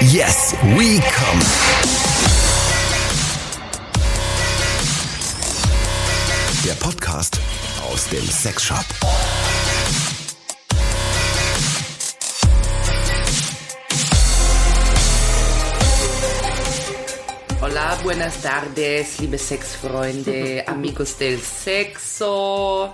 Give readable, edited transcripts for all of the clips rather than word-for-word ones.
Yes, we come. Der Podcast aus dem Sexshop. Hola, buenas tardes, liebe Sexfreunde, amigos del sexo.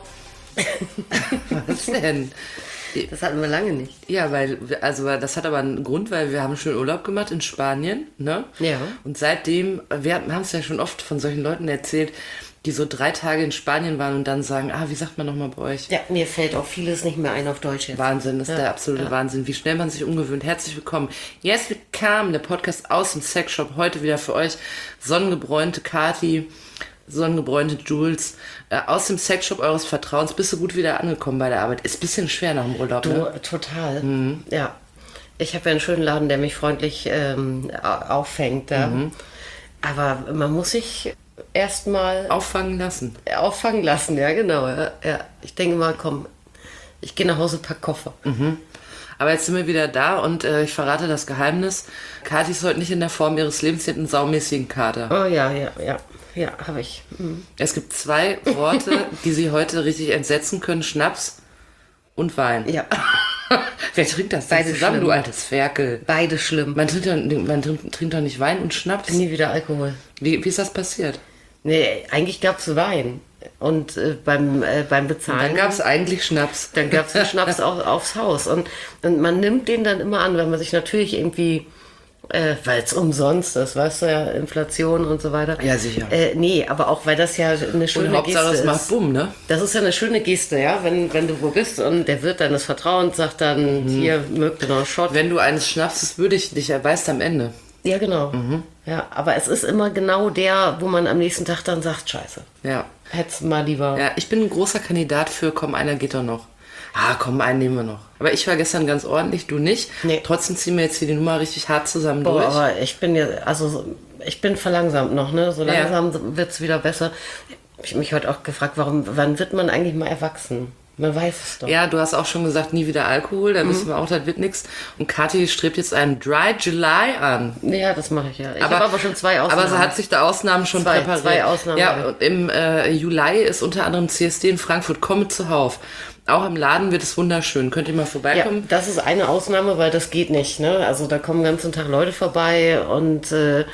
Was denn? Das hatten wir lange nicht. Ja, das hat aber einen Grund, weil wir haben schon Urlaub gemacht in Spanien, ne? Ja. Und seitdem, wir haben es ja schon oft von solchen Leuten erzählt, die so 3 Tage in Spanien waren und dann sagen, wie sagt man nochmal bei euch? Ja, mir fällt auch vieles nicht mehr ein auf Deutsch jetzt. Wahnsinn, das ist der absolute Wahnsinn, wie schnell man sich umgewöhnt. Herzlich willkommen. Yes, we come, der Podcast aus dem Sexshop. Heute wieder für euch sonnengebräunte Kati, sonnengebräunte Jules, aus dem Sexshop eures Vertrauens. Bist du gut wieder angekommen bei der Arbeit? Ist ein bisschen schwer nach dem Urlaub, ne? Total. Ja. Ich habe ja einen schönen Laden, der mich freundlich auffängt. Ja. Aber man muss sich erstmal Auffangen lassen, ja, genau. Ja. Ich denke mal, komm, ich gehe nach Hause, pack Koffer. Aber jetzt sind wir wieder da und ich verrate das Geheimnis. Kathi ist heute nicht in der Form ihres Lebens, sie hat einen saumäßigen Kater. Oh ja, habe ich. Es gibt 2 Worte, die sie heute richtig entsetzen können: Schnaps und Wein. Ja. Wer trinkt das denn Beide zusammen, schlimm. du altes Ferkel? Beide schlimm. Man trinkt doch nicht Wein und Schnaps. Nie wieder Alkohol. Wie ist das passiert? Nee, eigentlich gab es Wein. Und beim Bezahlen... Dann gab es eigentlich Schnaps. Dann gab es den Schnaps aufs Haus. Und man nimmt den dann immer an, wenn man sich natürlich irgendwie... weil es umsonst ist, weißt du ja, Inflation und so weiter. Ja, sicher. Nee, aber auch, weil das ja eine schöne Und Hauptsache, Geste es macht ist. Bumm, ne? Das ist ja eine schöne Geste, ja, wenn du wo bist und der Wirt deines Vertrauens sagt dann, hier, mögt ihr noch einen Shot. Wenn du eines Schnapses würdig dich erweist am Ende. Ja, genau. Ja, aber es ist immer genau der, wo man am nächsten Tag dann sagt, scheiße, Ja. hätt's mal lieber... Ja, ich bin ein großer Kandidat für, komm, einer geht doch noch. Komm, einen nehmen wir noch. Aber ich war gestern ganz ordentlich, du nicht. Nee. Trotzdem ziehen wir jetzt hier die Nummer richtig hart zusammen Boah, durch. aber ich bin verlangsamt noch, ne? So langsam wird's wieder besser. Ich habe mich heute auch gefragt, wann wird man eigentlich mal erwachsen? Man weiß es doch. Ja, du hast auch schon gesagt, nie wieder Alkohol, da wissen wir auch, das wird nichts. Und Kathi strebt jetzt einen Dry July an. Ja, das mache ich ja. Ich habe aber schon 2 Ausnahmen. Aber sie hat sich da Ausnahmen schon präpariert. 2 Ausnahmen. Ja, und im Juli ist unter anderem CSD in Frankfurt. Komme zuhauf. Auch im Laden wird es wunderschön. Könnt ihr mal Ja, vorbeikommen? das ist eine Ausnahme, weil das geht nicht, ne? Also da kommen den ganzen Tag Leute vorbei und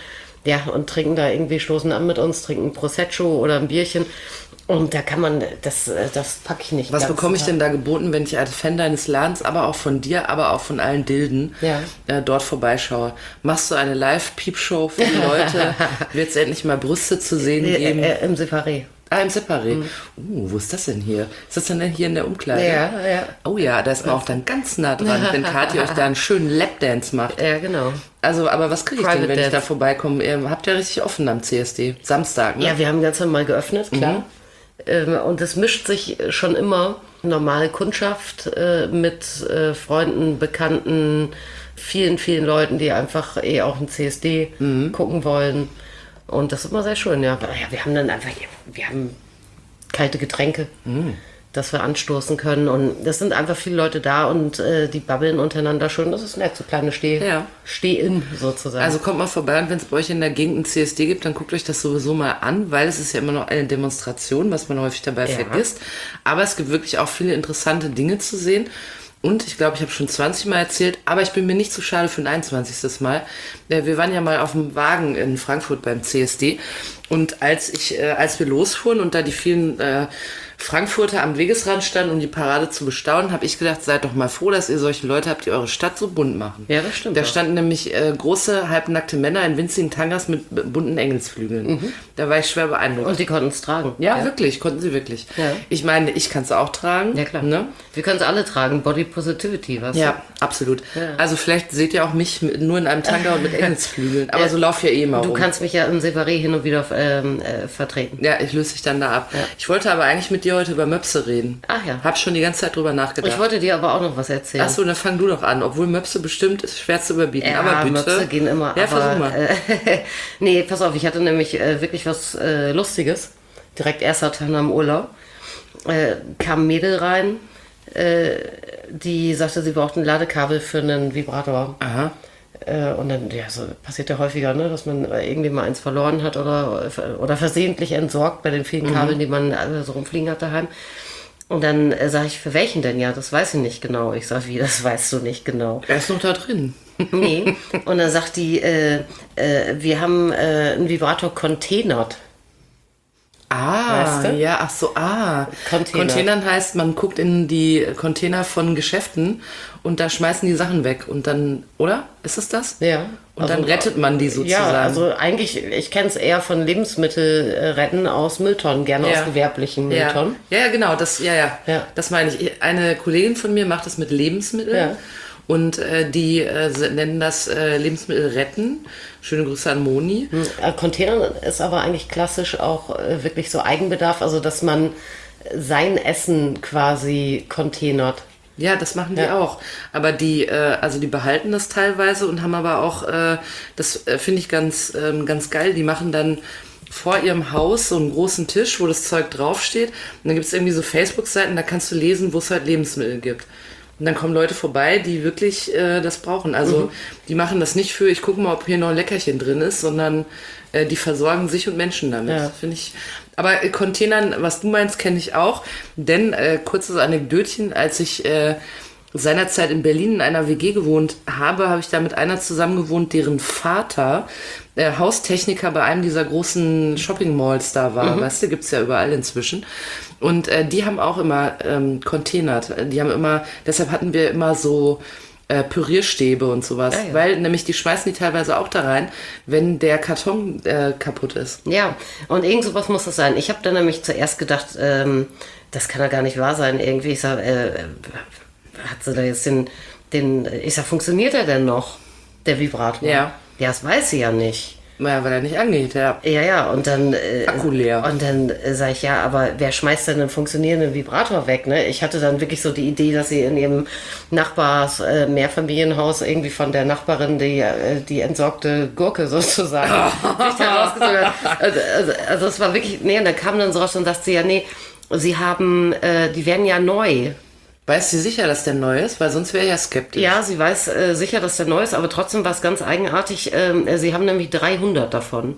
und trinken da irgendwie, stoßen an mit uns, trinken Prosecco oder ein Bierchen. Und da kann man, das packe ich nicht. Was bekomme ich denn da geboten, wenn ich als Fan deines Ladens, aber auch von dir, aber auch von allen Dilden dort vorbeischaue? Machst du eine Live-Peep-Show für die Leute? Wird es endlich mal Brüste zu sehen geben? Im Separé. Im Separé. Wo ist das denn hier? Ist das denn hier in der Umkleide? Ja. Oh ja, da ist man auch dann ganz nah dran, wenn Kathi euch da einen schönen Lapdance macht. Ja, genau. Also, aber was kriege ich denn, wenn ich Dance. da vorbeikomme? Ihr habt ja richtig offen am CSD. Samstag, ne? Ja, wir haben ganz normal geöffnet, klar. Und es mischt sich schon immer normale Kundschaft mit Freunden, Bekannten, vielen, vielen Leuten, die einfach auch ein CSD gucken wollen. Und das ist immer sehr schön, ja. Wir haben dann einfach, wir haben kalte Getränke, dass wir anstoßen können. Und es sind einfach viele Leute da und die babbeln untereinander schön. Das ist nett, so kleine Steh-in sozusagen. Also kommt mal vorbei und wenn es bei euch in der Gegend ein CSD gibt, dann guckt euch das sowieso mal an, weil es ist ja immer noch eine Demonstration, was man häufig dabei vergisst. Aber es gibt wirklich auch viele interessante Dinge zu sehen. Und ich glaube, ich habe schon 20 Mal erzählt, aber ich bin mir nicht zu schade für ein 21. Mal. Wir waren ja mal auf dem Wagen in Frankfurt beim CSD. Und als wir losfuhren und da die vielen Frankfurter am Wegesrand standen, um die Parade zu bestaunen, habe ich gedacht, seid doch mal froh, dass ihr solche Leute habt, die eure Stadt so bunt machen. Ja, das stimmt. Da auch. standen nämlich große, halbnackte Männer in winzigen Tangas mit bunten Engelsflügeln. Da war ich schwer beeindruckt. Und die konnten es tragen. Ja, wirklich, konnten sie wirklich. Ja. Ich meine, ich kann es auch tragen. Ja, klar. Ne? Wir können es alle tragen. Body Positivity, was? Ja, absolut. Ja. Also vielleicht seht ihr auch mich nur in einem Tanga und mit Engelsflügeln. Aber so lauf ja eh mal Du rum. kannst mich ja im Separé hin und wieder vertreten. Ja, ich löse dich dann da ab. Ja. Ich wollte aber eigentlich mit dir heute über Möpse reden. Ach ja. Hab schon die ganze Zeit drüber nachgedacht. Ich wollte dir aber auch noch was erzählen. Achso, dann fang du doch an. Obwohl Möpse bestimmt ist schwer zu überbieten. Ja, aber bitte. Möpse gehen immer. Ja, aber, versuch mal. Nee, pass auf, ich hatte nämlich wirklich was Lustiges. Direkt erster Tag nach dem Urlaub. Kam ein Mädel rein, die sagte, sie braucht ein Ladekabel für einen Vibrator. Aha. Und dann, ja, so passiert ja häufiger, ne, dass man irgendwie mal eins verloren hat oder versehentlich entsorgt bei den vielen Kabeln, die man so rumfliegen hat daheim. Und dann sage ich, für welchen denn? Ja, das weiß ich nicht genau. Ich sage, wie, das weißt du nicht genau? Er ist noch da drin. Nee. Und dann sagt die, wir haben einen Vibrator containert. Weißt du? Ja, ach so, Containern heißt, man guckt in die Container von Geschäften und da schmeißen die Sachen weg und dann, oder? Ist es das? Ja. Und dann rettet man die sozusagen. Ja, also eigentlich, ich kenne es eher von Lebensmittelretten aus Mülltonnen, gerne aus gewerblichen Mülltonnen. Ja, genau, das meine ich. Eine Kollegin von mir macht das mit Lebensmitteln. Ja. Und die nennen das Lebensmittel retten. Schöne Grüße an Moni. Containern ist aber eigentlich klassisch auch wirklich so Eigenbedarf, also dass man sein Essen quasi containert. Ja, das machen die auch. Aber die behalten das teilweise und haben aber auch, das finde ich ganz geil, die machen dann vor ihrem Haus so einen großen Tisch, wo das Zeug draufsteht. Und dann gibt es irgendwie so Facebook-Seiten, da kannst du lesen, wo es halt Lebensmittel gibt. Und dann kommen Leute vorbei, die wirklich das brauchen. Also die machen das nicht für, ich gucke mal, ob hier noch ein Leckerchen drin ist, sondern die versorgen sich und Menschen damit. Ja. Finde ich. Aber Containern, was du meinst, kenne ich auch. Denn, kurzes Anekdötchen, als ich seinerzeit in Berlin in einer WG gewohnt habe ich da mit einer zusammen gewohnt, deren Vater Haustechniker bei einem dieser großen Shopping-Malls da war. Weißt du, gibt's ja überall inzwischen. Und die haben auch immer containert. Die haben immer, deshalb hatten wir immer so Pürierstäbe und sowas. Ja. Weil nämlich die schmeißen die teilweise auch da rein, wenn der Karton kaputt ist. Ja, und irgend sowas muss das sein. Ich habe dann nämlich zuerst gedacht, das kann ja gar nicht wahr sein. Irgendwie, ich sag, hat sie da jetzt ich sag, funktioniert er denn noch, der Vibrator? Ja. Ja, das weiß sie ja nicht. Naja, weil er nicht angeht, ja. Ja, und dann... Akku leer. Und dann sage ich, ja, aber wer schmeißt denn einen funktionierenden Vibrator weg, ne? Ich hatte dann wirklich so die Idee, dass sie in ihrem Mehrfamilienhaus irgendwie von der Nachbarin die entsorgte Gurke sozusagen herausgezogen hat. Also es war wirklich... Nee, und dann kam dann so raus und sagte sie, ja, nee, sie haben... die werden ja neu. Weiß sie sicher, dass der neu ist? Weil sonst wäre ja skeptisch. Ja, sie weiß sicher, dass der neu ist, aber trotzdem war es ganz eigenartig. Sie haben nämlich 300 davon.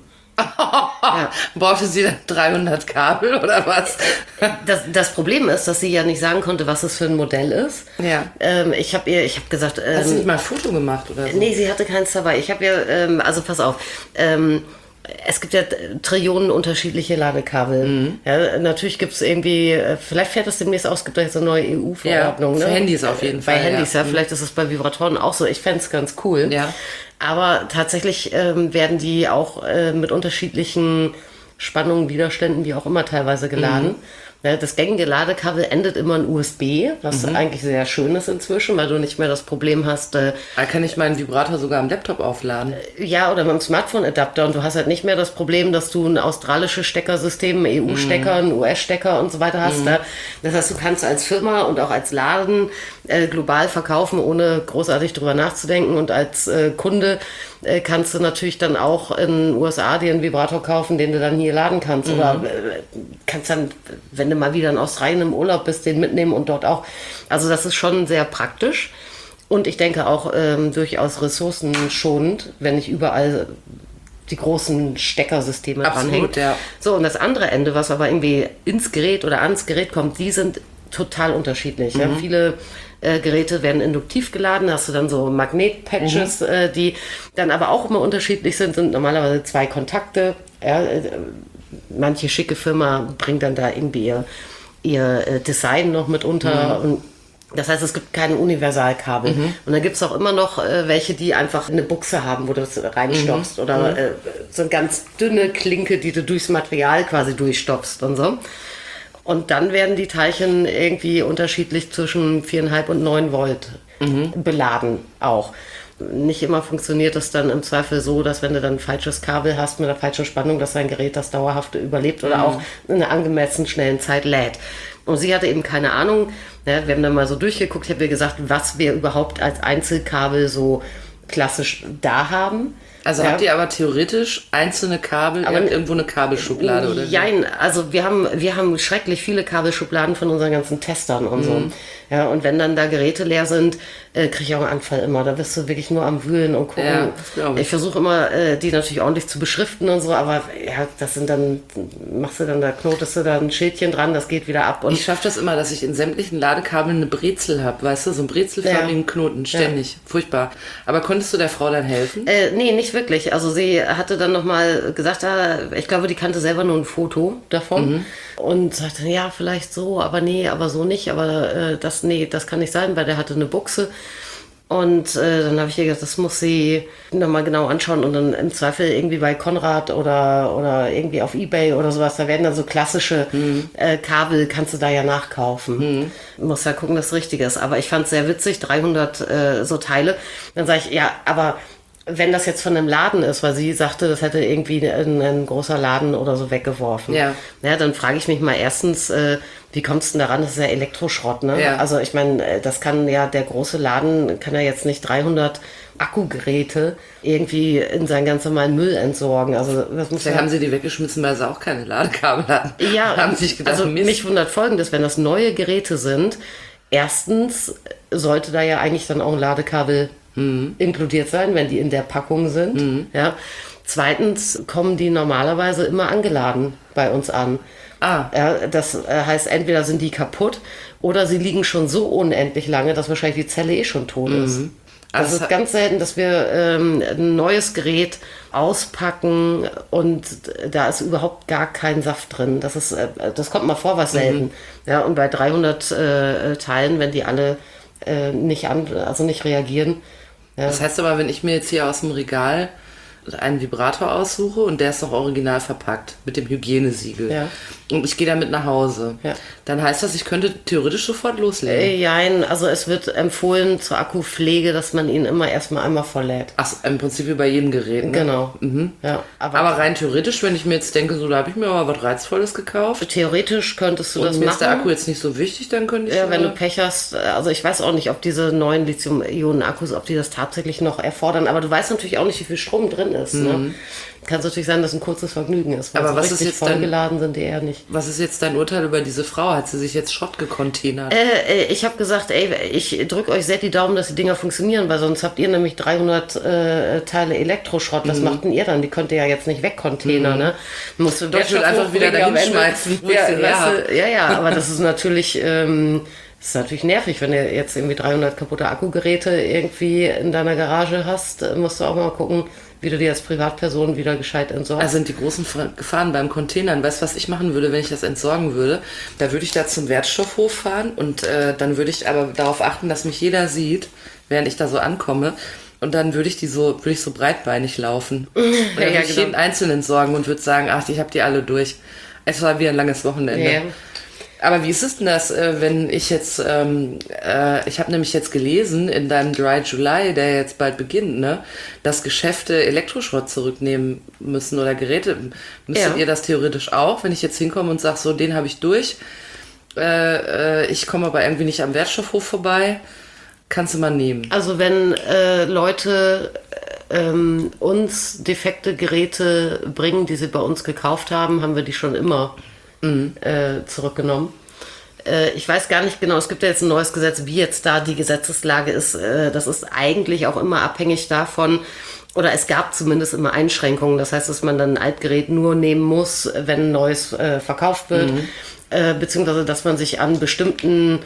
Ja. Brauchte sie dann 300 Kabel oder was? Das Problem ist, dass sie ja nicht sagen konnte, was es für ein Modell ist. Ja. Ich hab gesagt... Hast du nicht mal ein Foto gemacht oder so? Nee, sie hatte keins dabei. Ich habe ihr... also pass auf... es gibt ja Trillionen unterschiedliche Ladekabel. Ja, natürlich gibt es irgendwie, vielleicht fährt das demnächst aus, es gibt da jetzt eine neue EU-Verordnung. Ja, für Handys auf jeden Fall. Bei Handys, ja. Vielleicht ist es bei Vibratoren auch so. Ich fände es ganz cool. Ja. Aber tatsächlich werden die auch mit unterschiedlichen Spannungen, Widerständen, wie auch immer, teilweise geladen. Das gängige Ladekabel endet immer in USB, was eigentlich sehr schön ist inzwischen, weil du nicht mehr das Problem hast... Da kann ich meinen Vibrator sogar am Laptop aufladen. Ja, oder mit dem Smartphone-Adapter. Und du hast halt nicht mehr das Problem, dass du ein australisches Steckersystem, einen EU-Stecker, einen US-Stecker und so weiter hast. Das heißt, du kannst als Firma und auch als Laden global verkaufen, ohne großartig drüber nachzudenken. Und als Kunde kannst du natürlich dann auch in den USA dir einen Vibrator kaufen, den du dann hier laden kannst. Oder kannst dann, wenn du mal wieder in Australien im Urlaub bist, den mitnehmen und dort auch. Also das ist schon sehr praktisch. Und ich denke auch durchaus ressourcenschonend, wenn nicht überall die großen Steckersysteme dranhängen. Ja. So, und das andere Ende, was aber irgendwie ins Gerät oder ans Gerät kommt, die sind total unterschiedlich. Ja? Viele Geräte werden induktiv geladen, hast du dann so Magnetpatches, die dann aber auch immer unterschiedlich sind normalerweise 2 Kontakte. Ja, manche schicke Firma bringt dann da irgendwie ihr Design noch mit unter. Und das heißt, es gibt keine Universalkabel. Und dann gibt es auch immer noch welche, die einfach eine Buchse haben, wo du das reinstopfst. Oder so eine ganz dünne Klinke, die du durchs Material quasi durchstopfst und so. Und dann werden die Teilchen irgendwie unterschiedlich zwischen 4,5 und 9 Volt beladen auch. Nicht immer funktioniert es dann im Zweifel so, dass wenn du dann ein falsches Kabel hast mit einer falschen Spannung, dass dein Gerät das dauerhaft überlebt oder auch in einer angemessen schnellen Zeit lädt. Und sie hatte eben keine Ahnung. Ja, wir haben dann mal so durchgeguckt. Ich habe ihr gesagt, was wir überhaupt als Einzelkabel so klassisch da haben. Also habt ihr aber theoretisch einzelne Kabel, ihr habt irgendwo eine Kabelschublade oder wie? Nein, also wir haben schrecklich viele Kabelschubladen von unseren ganzen Testern und so. Ja, und wenn dann da Geräte leer sind, kriege ich auch einen Anfall immer. Da bist du wirklich nur am Wühlen und gucken. Ja, das glaub ich. Ich versuche immer, die natürlich ordentlich zu beschriften und so, aber ja, das sind dann, da knotest du da ein Schildchen dran, das geht wieder ab. Und Ich schaffe das immer, dass ich in sämtlichen Ladekabeln eine Brezel habe, weißt du, so einen brezelförmigen Knoten, ständig. Furchtbar. Aber konntest du der Frau dann helfen? Nee, nicht wirklich. Also sie hatte dann nochmal gesagt, ich glaube, die kannte selber nur ein Foto davon und sagte, ja, vielleicht so, aber nee, aber so nicht, aber das kann nicht sein, weil der hatte eine Buchse. Und dann habe ich ihr gesagt, das muss sie nochmal genau anschauen und dann im Zweifel irgendwie bei Konrad oder irgendwie auf eBay oder sowas, da werden dann so klassische Kabel, kannst du da ja nachkaufen. Muss ja gucken, dass es richtig ist. Aber ich fand es sehr witzig, 300 so Teile. Dann sage ich, ja, aber wenn das jetzt von einem Laden ist, weil sie sagte, das hätte irgendwie ein großer Laden oder so weggeworfen. Ja, dann frage ich mich mal erstens, wie kommst du denn daran? Das ist ja Elektroschrott, ne? Ja. Also ich meine, das kann ja, der große Laden kann ja jetzt nicht 300 Akkugeräte irgendwie in seinen ganz normalen Müll entsorgen. Also das muss Vielleicht haben sie die weggeschmissen, weil sie auch keine Ladekabel hatten. Ja, haben sich gedacht, also Mist. mich wundert Folgendes, wenn das neue Geräte sind, erstens sollte da ja eigentlich dann auch ein Ladekabel inkludiert sein, wenn die in der Packung sind. Ja. Zweitens kommen die normalerweise immer angeladen bei uns an. Ja, das heißt, entweder sind die kaputt oder sie liegen schon so unendlich lange, dass wahrscheinlich die Zelle schon tot ist. Also es ist ganz selten, dass wir ein neues Gerät auspacken und da ist überhaupt gar kein Saft drin. Das kommt mal vor, was selten. Ja, und bei 300 Teilen, wenn die alle nicht reagieren. Ja. Das heißt aber, wenn ich mir jetzt hier aus dem Regal einen Vibrator aussuche und der ist noch original verpackt mit dem Hygienesiegel und ich gehe damit nach Hause, dann heißt das, ich könnte theoretisch sofort loslegen. Nein, also es wird empfohlen zur Akkupflege, dass man ihn immer erstmal einmal volllädt. Ach, im Prinzip wie bei jedem Gerät, ne? Genau. Ja, aber rein theoretisch, wenn ich mir jetzt denke, so da habe ich mir aber was Reizvolles gekauft. Theoretisch könntest du und das machen. Mir ist der Akku jetzt nicht so wichtig, dann könnte ich... Ja, wenn du Pech hast, also ich weiß auch nicht, ob diese neuen Lithium-Ionen-Akkus, ob die das tatsächlich noch erfordern, aber du weißt natürlich auch nicht, wie viel Strom drin ist. Ne? Kann es natürlich sein, dass ein kurzes Vergnügen ist, weil aber so was richtig ist jetzt vollgeladen sind die eher nicht. Was ist jetzt dein Urteil über diese Frau? Hat sie sich jetzt Schrott gecontainert? Ich habe gesagt, ich drücke euch sehr die Daumen, dass die Dinger funktionieren, weil sonst habt ihr nämlich 300 Teile Elektroschrott. Was macht denn ihr dann? Die könnt ihr ja jetzt nicht wegcontainern, ne? Musst du ich will einfach wieder dahin schmeißen. Ja, aber das ist natürlich... Das ist natürlich nervig, wenn du jetzt irgendwie 300 kaputte Akkugeräte irgendwie in deiner Garage hast, musst du auch mal gucken, wie du die als Privatperson wieder gescheit entsorgst. Also sind die großen Gefahren beim Containern. Weißt du, was ich machen würde, wenn ich das entsorgen würde? Da würde ich da zum Wertstoffhof fahren und dann würde ich aber darauf achten, dass mich jeder sieht, während ich da so ankomme. Und dann würde ich so breitbeinig laufen. Und dann würde ich jeden einzeln entsorgen und würde sagen, ach, ich habe die alle durch. Es war wie ein langes Wochenende. Ja. Aber wie ist es denn das, wenn ich jetzt, ich habe nämlich jetzt gelesen in deinem Dry July, der jetzt bald beginnt, ne, dass Geschäfte Elektroschrott zurücknehmen müssen oder Geräte. Müsstet ihr das theoretisch auch, wenn ich jetzt hinkomme und sage, so, den habe ich durch, ich komme aber irgendwie nicht am Wertstoffhof vorbei, kannst du mal nehmen. Also wenn Leute uns defekte Geräte bringen, die sie bei uns gekauft haben, haben wir die schon immer zurückgenommen. Ich weiß gar nicht genau, es gibt ja jetzt ein neues Gesetz, wie jetzt da die Gesetzeslage ist. Das ist eigentlich auch immer abhängig davon, oder es gab zumindest immer Einschränkungen. Das heißt, dass man dann ein Altgerät nur nehmen muss, wenn ein neues verkauft wird, beziehungsweise dass man sich an bestimmten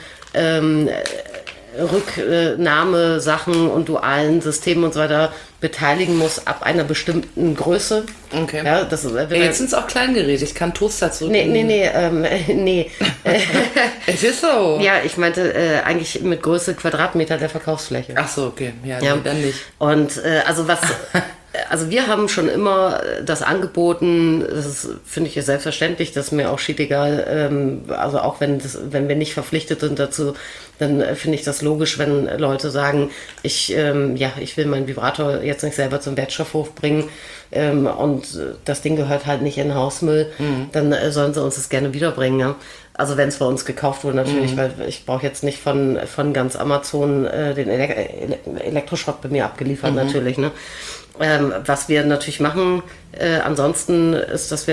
Rücknahmesachen und dualen Systemen und so weiter beteiligen muss ab einer bestimmten Größe. Okay. Ja, jetzt sind es auch Kleingeräte. Ich kann Toaster zurücknehmen. Nee. Es ist so. Ja, ich meinte eigentlich mit Größe Quadratmeter der Verkaufsfläche. Ach so, okay. Ja. Nee, dann nicht. Und also wir haben schon immer das angeboten, das finde ich selbstverständlich, das ist mir auch schiedegal, also auch wenn wir nicht verpflichtet sind dazu, dann finde ich das logisch, wenn Leute sagen, ich will meinen Vibrator jetzt nicht selber zum Wertstoffhof bringen und das Ding gehört halt nicht in den Hausmüll, dann sollen sie uns das gerne wiederbringen. Ja. Also wenn es bei uns gekauft wurde natürlich, weil ich brauche jetzt nicht von ganz Amazon den Elektroschrott bei mir abgeliefert natürlich. Ne? Was wir natürlich machen, ansonsten ist, dass wir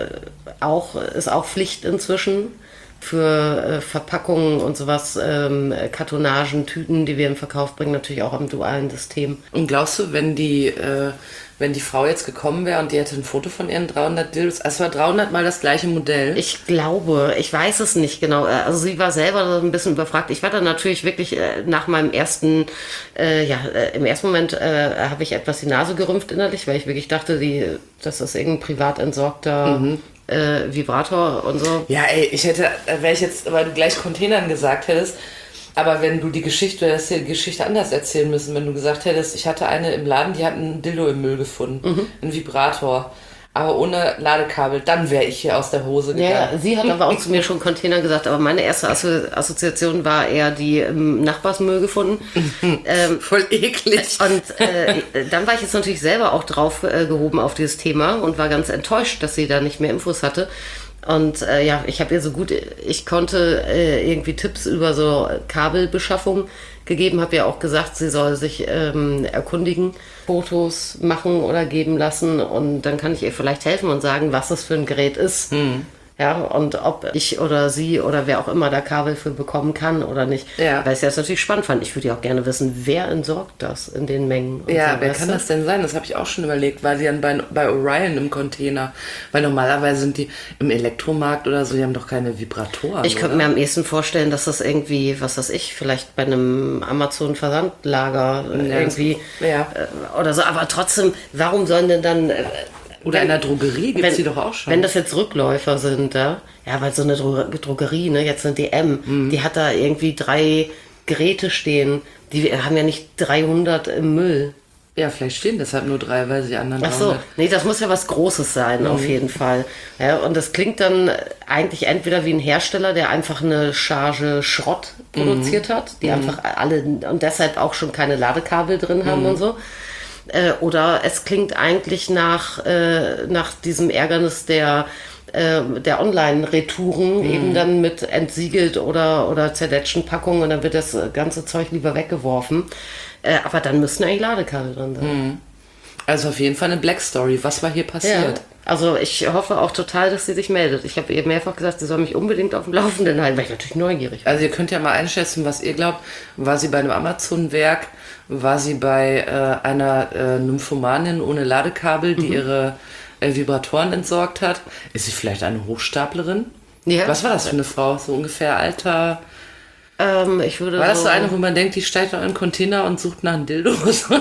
ist auch Pflicht inzwischen für Verpackungen und sowas, Kartonagen, Tüten, die wir im Verkauf bringen, natürlich auch am dualen System. Und glaubst du, wenn die Frau jetzt gekommen wäre und die hätte ein Foto von ihren 300 Dildos, es war 300 mal das gleiche Modell? Ich glaube, ich weiß es nicht genau. Also sie war selber ein bisschen überfragt. Ich war dann natürlich wirklich nach meinem ersten, im ersten Moment habe ich etwas die Nase gerümpft innerlich, weil ich wirklich dachte, das ist irgendein privat entsorgter Vibrator und so. Ja, ey, weil du gleich Containern gesagt hättest, aber wenn du hättest die Geschichte anders erzählen müssen, wenn du gesagt hättest, ich hatte eine im Laden, die hat einen Dildo im Müll gefunden, einen Vibrator, aber ohne Ladekabel, dann wäre ich hier aus der Hose gegangen. Ja, sie hat aber auch zu mir schon Container gesagt, aber meine erste Assoziation war eher die im Nachbarsmüll gefunden. Voll eklig. Und dann war ich jetzt natürlich selber auch drauf gehoben auf dieses Thema und war ganz enttäuscht, dass sie da nicht mehr Infos hatte. Und ich habe ihr so gut ich konnte irgendwie Tipps über so Kabelbeschaffung gegeben, habe ihr auch gesagt, sie soll sich erkundigen, Fotos machen oder geben lassen und dann kann ich ihr vielleicht helfen und sagen, was das für ein Gerät ist. Ja, und ob ich oder sie oder wer auch immer da Kabel für bekommen kann oder nicht. Ja. Weil ich das natürlich spannend fand. Ich würde ja auch gerne wissen, wer entsorgt das in den Mengen. Ja, wer kann das denn sein? Das habe ich auch schon überlegt. War sie dann bei Orion im Container? Weil normalerweise sind die im Elektromarkt oder so, die haben doch keine Vibratoren. Ich könnte mir am ehesten vorstellen, dass das irgendwie, was weiß ich, vielleicht bei einem Amazon-Versandlager irgendwie oder so. Aber trotzdem, warum sollen denn dann... Oder in der Drogerie gibt es die doch auch schon. Wenn das jetzt Rückläufer sind, ja, weil so eine Drogerie, ne, jetzt eine DM, die hat da irgendwie 3 Geräte stehen, die haben ja nicht 300 im Müll. Ja, vielleicht stehen deshalb nur 3, weil sie anderen 300... Ach so, nee, das muss ja was Großes sein, auf jeden Fall. Ja, und das klingt dann eigentlich entweder wie ein Hersteller, der einfach eine Charge Schrott produziert hat, die einfach alle und deshalb auch schon keine Ladekabel drin haben und so. Oder es klingt eigentlich nach diesem Ärgernis der Online-Retouren eben dann mit entsiegelt oder zerdetschten Packungen und dann wird das ganze Zeug lieber weggeworfen. Aber dann müssten eigentlich Ladekabel drin sein. Also auf jeden Fall eine Black Story. Was war hier passiert? Ja. Also ich hoffe auch total, dass sie sich meldet. Ich habe ihr mehrfach gesagt, sie soll mich unbedingt auf dem Laufenden halten, weil ich natürlich neugierig bin. Also ihr könnt ja mal einschätzen, was ihr glaubt. War sie bei einem Amazon-Werk? War sie bei einer Nymphomanin ohne Ladekabel, die ihre Vibratoren entsorgt hat? Ist sie vielleicht eine Hochstaplerin? Ja. Was war das für eine Frau? So ungefähr Alter... Ich würde war das so eine, wo man denkt, die steigt noch in einen Container und sucht nach einem Dildo?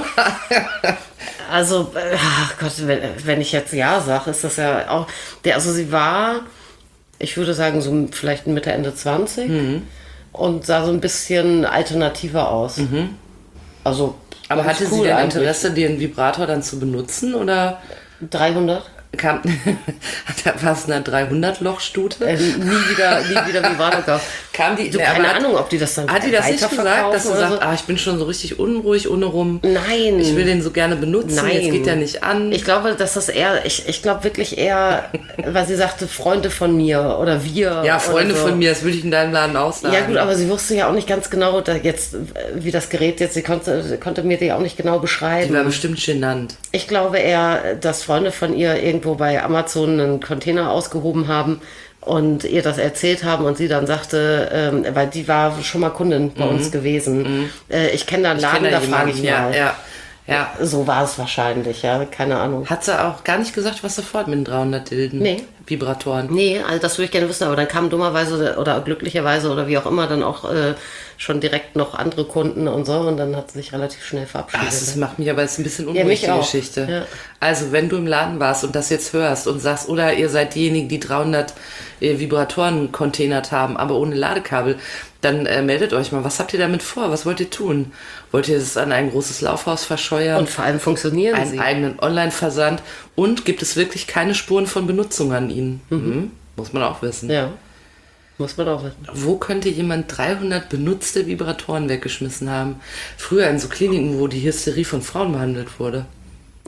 Also, ach Gott, wenn ich jetzt ja sage, ist das ja auch... Also sie war, ich würde sagen, so vielleicht Mitte, Ende 20 und sah so ein bisschen alternativer aus. Also, aber hatte sie denn Interesse, den Vibrator dann zu benutzen, oder? 300? War es eine 300-Loch-Stute? Nie wieder Vibrator gekauft. Keine Ahnung, ob die das dann hat die das nicht gesagt, dass sie sagt, ich bin schon so richtig unruhig ohne rum. Nein. Ich will den so gerne benutzen, Nein. Jetzt geht der nicht an. Ich glaube, dass das eher, ich glaube wirklich eher, weil sie sagte, Freunde von mir oder wir. Ja, Freunde von mir, das würde ich in deinem Laden aussagen. Ja gut, aber sie wusste ja auch nicht ganz genau, wie das Gerät jetzt, sie konnte mir die auch nicht genau beschreiben. Die war bestimmt genannt. Ich glaube eher, dass Freunde von ihr irgendwo bei Amazon einen Container ausgehoben haben und ihr das erzählt haben und sie dann sagte, weil die war schon mal Kundin bei uns gewesen. Ich kenne da einen Laden, da frage ich mal. Ja. So war es wahrscheinlich, ja, keine Ahnung. Hat sie auch gar nicht gesagt, was sofort mit den 300 Dilden? Nee. Vibratoren? Nee, also das würde ich gerne wissen, aber dann kamen dummerweise oder glücklicherweise oder wie auch immer dann auch schon direkt noch andere Kunden und so und dann hat sie sich relativ schnell verabschiedet. Das macht mich aber jetzt ein bisschen unruhig, die Geschichte. Ja. Also wenn du im Laden warst und das jetzt hörst und sagst, oder ihr seid diejenigen, die 300 Vibratoren containert haben, aber ohne Ladekabel, dann meldet euch mal. Was habt ihr damit vor? Was wollt ihr tun? Wollt ihr es an ein großes Laufhaus verscheuern? Und vor allem funktionieren sie. Einen eigenen Online-Versand? Und gibt es wirklich keine Spuren von Benutzung an ihnen? Muss man auch wissen. Ja, muss man auch wissen. Wo könnte jemand 300 benutzte Vibratoren weggeschmissen haben? Früher in so Kliniken, wo die Hysterie von Frauen behandelt wurde.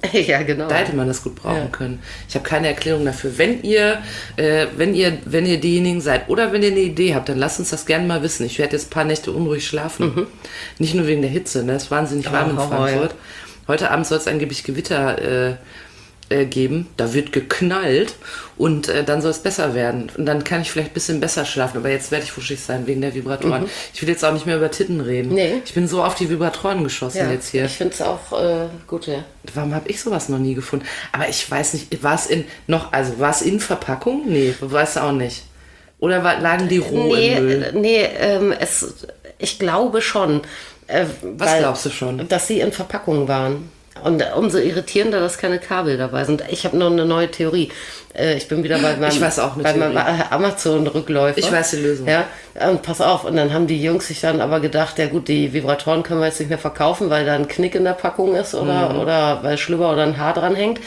Ja, genau. Da hätte man das gut brauchen können. Ich habe keine Erklärung dafür. Wenn ihr diejenigen seid oder wenn ihr eine Idee habt, dann lasst uns das gerne mal wissen. Ich werde jetzt ein paar Nächte unruhig schlafen. Nicht nur wegen der Hitze, ne? Es ist wahnsinnig warm in Frankfurt. Ja. Heute Abend soll es angeblich Gewitter geben. Da wird geknallt und dann soll es besser werden. Und dann kann ich vielleicht ein bisschen besser schlafen. Aber jetzt werde ich wuschig sein wegen der Vibratoren. Ich will jetzt auch nicht mehr über Titten reden. Nee. Ich bin so auf die Vibratoren geschossen jetzt hier. Ich finde es auch gut, ja. Warum habe ich sowas noch nie gefunden? Aber ich weiß nicht, war es in Verpackung? Nee, weißt du auch nicht. Oder lagen die roh im Müll? Nee, ich glaube schon. Was glaubst du schon? Dass sie in Verpackungen waren. Und umso irritierender, dass keine Kabel dabei sind. Ich habe noch eine neue Theorie. Ich bin wieder bei meinem Amazon-Rückläufer. Ich weiß die Lösung. Ja, und pass auf. Und dann haben die Jungs sich dann aber gedacht, ja gut, die Vibratoren können wir jetzt nicht mehr verkaufen, weil da ein Knick in der Packung ist oder weil Schlüpper oder ein Haar dran hängt.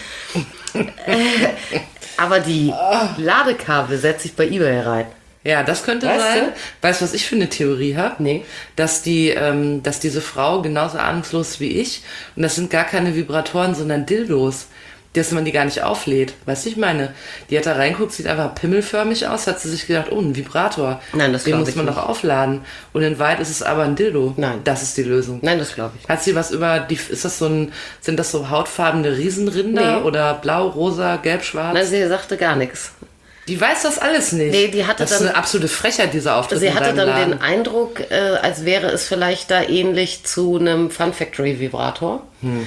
Aber die Ladekabel setze ich bei eBay rein. Ja, das könnte sein. Weißt du, was ich für eine Theorie habe? Nee. Dass diese Frau genauso ahnungslos ist wie ich und das sind gar keine Vibratoren, sondern Dildos, dass man die gar nicht auflädt. Weißt du, ich meine, die hat da reinguckt, sieht einfach pimmelförmig aus, hat sie sich gedacht, oh, ein Vibrator. Nein, das den muss man doch aufladen. Und in Wahrheit ist es aber ein Dildo. Nein. Das ist die Lösung. Nein, das glaube ich. Hat sie was sind das so hautfarbene Riesenrinder oder blau, rosa, gelb, schwarz? Nein, sie sagte gar nichts. Die weiß das alles nicht. Nee, die hatte das ist eine absolute Frechheit, dieser Auftritt. Sie hatte dann den Eindruck, als wäre es vielleicht da ähnlich zu einem Fun Factory Vibrator.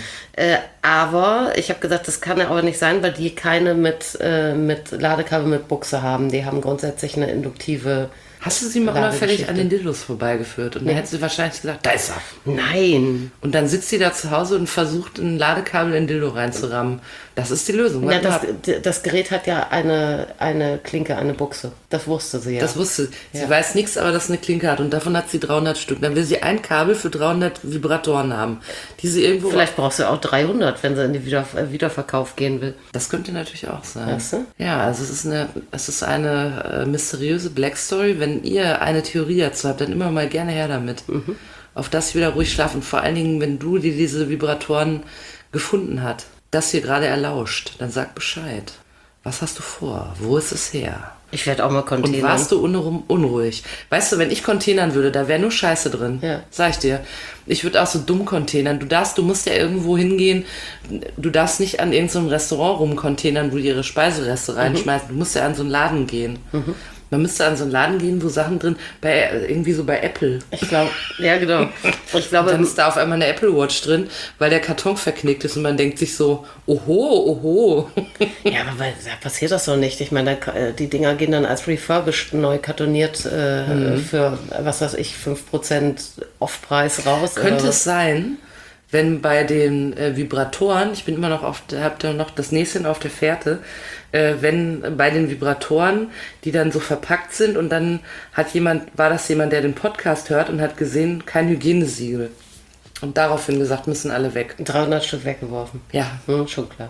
Aber ich habe gesagt, das kann ja aber nicht sein, weil die keine mit Ladekabel mit Buchse haben. Die haben grundsätzlich eine induktive. Hast du sie mal unauffällig an den Dildos vorbeigeführt? Und dann hätte sie wahrscheinlich gesagt, da ist er. Nein. Und dann sitzt sie da zu Hause und versucht, ein Ladekabel in den Dildo reinzurammen. Das ist die Lösung. Ja, das Gerät hat ja eine Klinke, eine Buchse. Das wusste sie ja. Das wusste sie. Sie weiß nichts, aber dass es eine Klinke hat. Und davon hat sie 300 Stück. Dann will sie ein Kabel für 300 Vibratoren haben. Die sie irgendwo. Vielleicht brauchst du auch 300, wenn sie in den Wiederverkauf gehen will. Das könnte natürlich auch sein. Weißt du? Ja, also es ist eine mysteriöse Black Story. Wenn ihr eine Theorie dazu habt, dann immer mal gerne her damit. Auf das ich wieder ruhig schlafe. Und vor allen Dingen, wenn du dir diese Vibratoren gefunden hast, das hier gerade erlauscht, dann sag Bescheid. Was hast du vor? Wo ist es her? Ich werde auch mal containern. Und warst du unruhig? Weißt du, wenn ich containern würde, da wäre nur Scheiße drin. Ja. Sag ich dir. Ich würde auch so dumm containern. Du musst ja irgendwo hingehen. Du darfst nicht an irgendeinem Restaurant rumcontainern, wo die ihre Speisereste reinschmeißen. Du musst ja an so einen Laden gehen. Man müsste an so einen Laden gehen, wo Sachen drin, irgendwie so bei Apple. Ich glaube, ja genau. Ich glaube, dann ist da auf einmal eine Apple Watch drin, weil der Karton verknickt ist und man denkt sich so, oho. Ja, aber da passiert das doch nicht. Ich meine, die Dinger gehen dann als refurbished neu kartoniert für, was weiß ich, 5% Aufpreis raus. Könnte es sein, wenn bei den Vibratoren, ich bin immer noch hab da noch das Näschen auf der Fährte, wenn bei den Vibratoren, die dann so verpackt sind und dann war das jemand, der den Podcast hört und hat gesehen, kein Hygienesiegel. Und daraufhin gesagt, müssen alle weg. 300 Stück weggeworfen. Ja. Schon klar.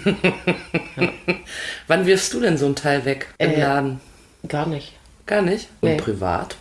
Ja. Wann wirfst du denn so ein Teil weg im Laden? Gar nicht. Gar nicht? Und privat?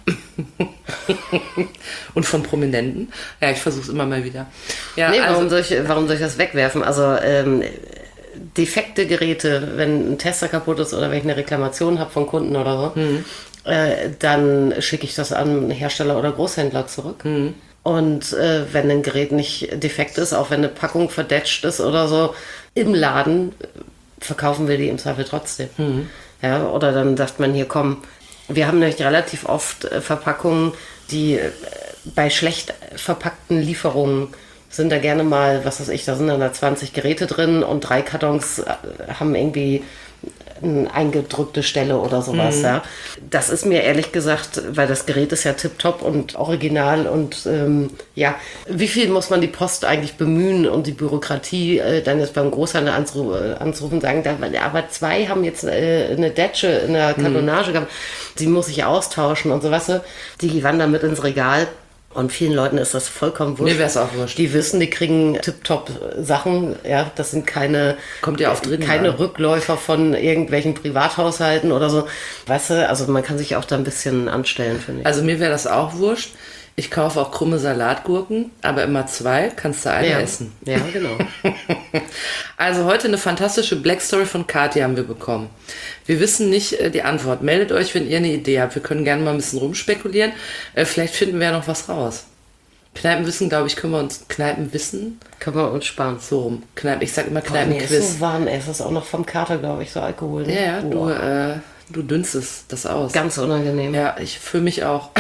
Und von Prominenten? Ja, ich versuche es immer mal wieder. Ja, nee, warum soll ich das wegwerfen? Also defekte Geräte, wenn ein Tester kaputt ist oder wenn ich eine Reklamation habe von Kunden oder so, dann schicke ich das an Hersteller oder Großhändler zurück. Und wenn ein Gerät nicht defekt ist, auch wenn eine Packung verdetscht ist oder so, im Laden verkaufen wir die im Zweifel trotzdem. Ja, oder dann sagt man hier, komm, wir haben nämlich relativ oft Verpackungen, die bei schlecht verpackten Lieferungen sind da gerne mal, was weiß ich, da sind dann da 20 Geräte drin und 3 Kartons haben irgendwie eine eingedrückte Stelle oder sowas. Ja. Das ist mir ehrlich gesagt, weil das Gerät ist ja tipptopp und original und wie viel muss man die Post eigentlich bemühen und die Bürokratie dann jetzt beim Großhandel anzurufen und sagen, aber 2 haben jetzt eine Detsche in der Kartonage gehabt, die muss ich austauschen und so, weißt du, die wandern mit ins Regal. Und vielen Leuten ist das vollkommen wurscht. Mir wäre es auch wurscht. Die wissen, die kriegen tipptopp Sachen. Ja, das sind keine Rückläufer von irgendwelchen Privathaushalten oder so. Weißt du, also man kann sich auch da ein bisschen anstellen, finde ich. Also mir wäre das auch wurscht. Ich kaufe auch krumme Salatgurken, aber immer 2, kannst du eine essen. Ja, genau. Also heute eine fantastische Black Story von Kathi haben wir bekommen. Wir wissen nicht die Antwort. Meldet euch, wenn ihr eine Idee habt. Wir können gerne mal ein bisschen rumspekulieren. Vielleicht finden wir ja noch was raus. Kneipenwissen, glaube ich, können wir uns sparen. So rum. Ich sag immer Kneipenquiz. Nee, ist so warm, es ist auch noch vom Kater, glaube ich, so Alkohol. Ne? Ja, du dünstest das aus. Ganz unangenehm. Ja, für mich auch.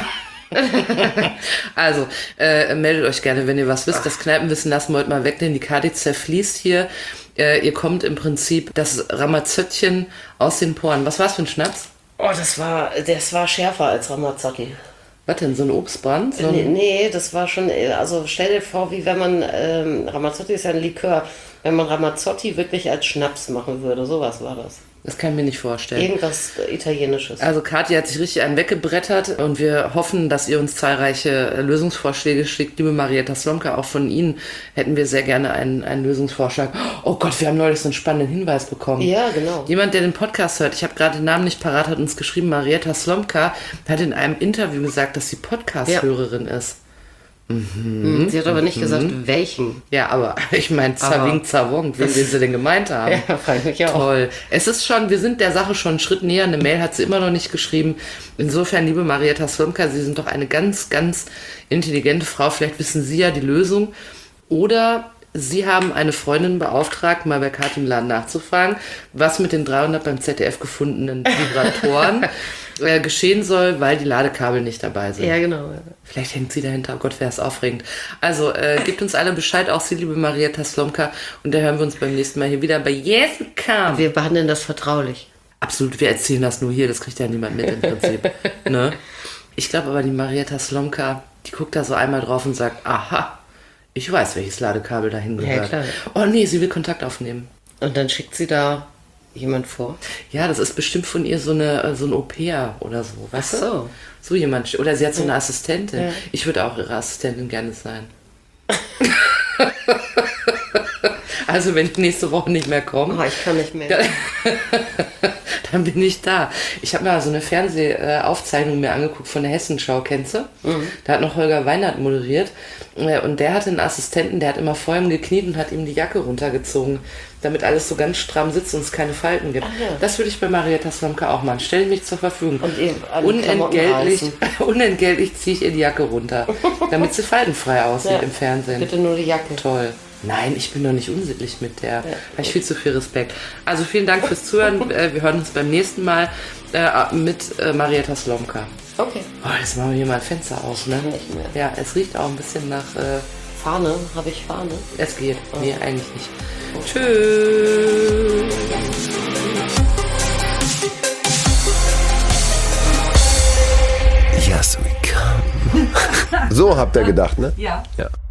Also, meldet euch gerne, wenn ihr was wisst. Das Kneipenwissen lassen wir heute mal wegnehmen. Die Kadi zerfließt hier. Ihr kommt im Prinzip das Ramazottchen aus den Poren. Was war es für ein Schnaps? Oh, das war schärfer als Ramazzotti. Was denn, so ein Obstbrand? Nee, das war schon, also stell dir vor, wie wenn man, Ramazzotti ist ja ein Likör, wenn man Ramazzotti wirklich als Schnaps machen würde, sowas war das. Das kann ich mir nicht vorstellen. Irgendwas Italienisches. Also Kathi hat sich richtig einen weggebrettert und wir hoffen, dass ihr uns zahlreiche Lösungsvorschläge schickt. Liebe Marietta Slomka, auch von Ihnen hätten wir sehr gerne einen Lösungsvorschlag. Oh Gott, wir haben neulich so einen spannenden Hinweis bekommen. Ja, genau. Jemand, der den Podcast hört, ich habe gerade den Namen nicht parat, hat uns geschrieben, Marietta Slomka hat in einem Interview gesagt, dass sie Podcast-Hörerin ist. Sie hat aber nicht gesagt, welchen. Ja, aber ich meine, Zawing Zawong, wen sie denn gemeint haben. Ja, fand ich auch. Toll. Es ist schon, wir sind der Sache schon einen Schritt näher. Eine Mail hat sie immer noch nicht geschrieben. Insofern, liebe Marietta Slomka, Sie sind doch eine ganz, ganz intelligente Frau. Vielleicht wissen Sie ja die Lösung. Oder Sie haben eine Freundin beauftragt, mal bei Kathi im Laden nachzufragen, was mit den 300 beim ZDF gefundenen Vibratoren geschehen soll, weil die Ladekabel nicht dabei sind. Ja, genau. Vielleicht hängt sie dahinter. Oh Gott, wäre es aufregend. Also, gebt uns alle Bescheid, auch Sie, liebe Marietta Slomka. Und da hören wir uns beim nächsten Mal hier wieder bei Yes Come. Wir behandeln das vertraulich. Absolut, wir erzählen das nur hier. Das kriegt ja niemand mit im Prinzip. Ne? Ich glaube aber, die Marietta Slomka, die guckt da so einmal drauf und sagt, aha, ich weiß, welches Ladekabel dahin gehört. Ja, klar. Oh nee, sie will Kontakt aufnehmen. Und dann schickt sie da jemand vor? Ja, das ist bestimmt von ihr so ein Au-pair oder so, weißt Ach so. du? So jemand. Oder sie hat so eine Assistentin. Ja. Ich würde auch ihre Assistentin gerne sein. Also wenn ich nächste Woche nicht mehr komme. Oh, ich kann nicht mehr. Dann bin ich da. Ich habe mal so eine Fernsehaufzeichnung mir angeguckt von der Hessenschau, kennst du? Da hat noch Holger Weinert moderiert und der hatte einen Assistenten, der hat immer vor ihm gekniet und hat ihm die Jacke runtergezogen, damit alles so ganz stramm sitzt und es keine Falten gibt. Ach ja. Das würde ich bei Marietta Slomka auch machen. Stell mich zur Verfügung. Und ihr alle Klamotten reißen. Unentgeltlich ziehe ich ihr die Jacke runter, damit sie faltenfrei aussieht Ja, im Fernsehen. bitte nur die Jacke. Toll. Nein, ich bin doch nicht unsittlich mit der. Da habe ich viel zu viel Respekt. Also vielen Dank fürs Zuhören. Wir hören uns beim nächsten Mal mit Marietta Slomka. Okay. Oh, jetzt machen wir hier mal ein Fenster auf, ne? Nicht mehr. Ja, es riecht auch ein bisschen nach... Fahne? Habe ich Fahne? es geht. Nee, eigentlich nicht. Tschüss. Yes, we come. So habt ihr gedacht, ne? Ja. Ja.